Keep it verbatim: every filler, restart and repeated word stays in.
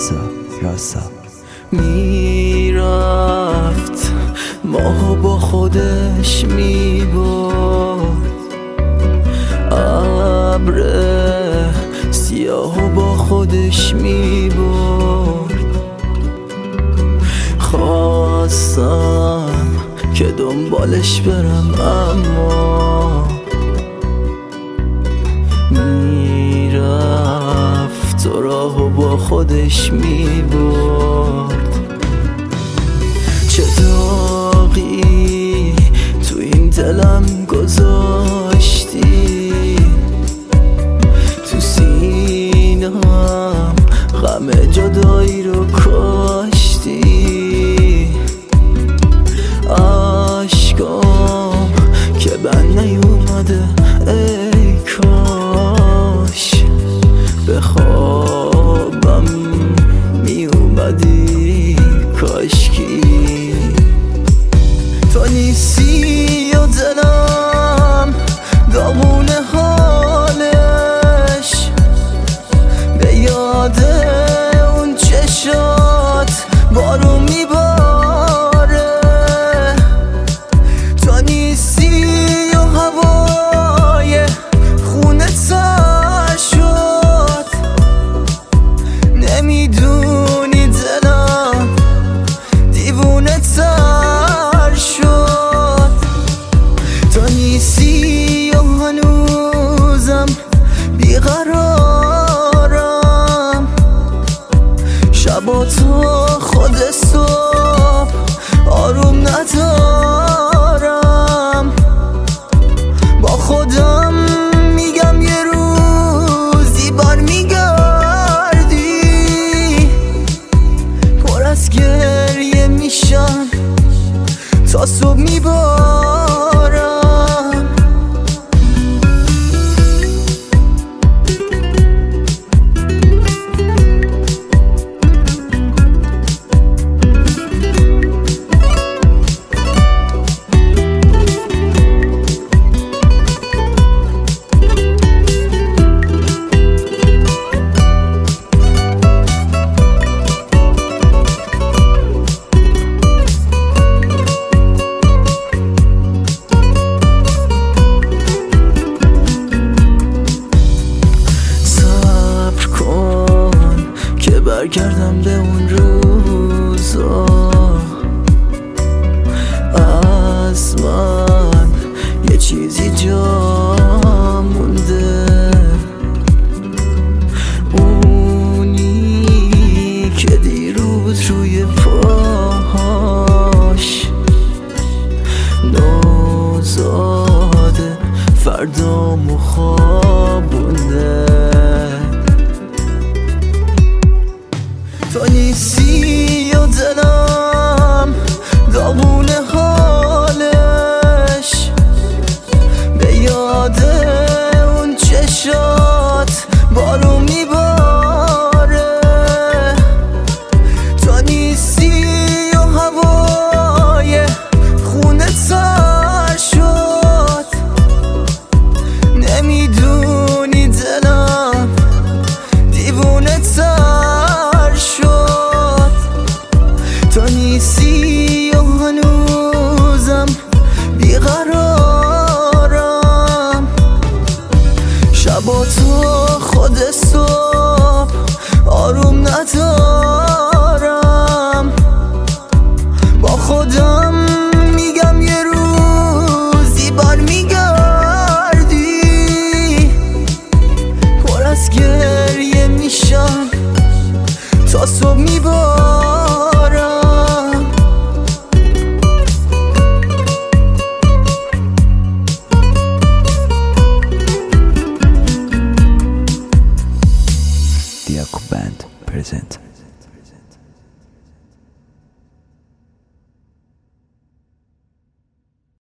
راسا راسا میرفت ماهو با خودش میبرد، ابر سیاهو با خودش میبرد. خواستم که دنبالش برم اما میرفت تو راهو با خودش میبرد. چه داغی تو این دلم گذاشتی، تو سینم غم جدایی رو کاشتی. عشقام که بند نیومده ای کاش به خوابم میومدی، کاشکی تو نیستی و دلم داغون حالش، به یاد اون چشات بارون میباره. تو نیستی و هوای خونه تر شد، نمیدونی دلم دیوونه تر شد. تو نیستی و هنوزم بیقرارم، شبا تا خود صبح آروم ندارم. با خودم میگم یه روزی بر میگردی، پر از گریه میشم تا صبح میبارم. برگردم به اون روزا، از من یه چیزی جا مونده، اونی که دیروز روی پاهاش نوزاده فردامو خوابونده. تو نیستی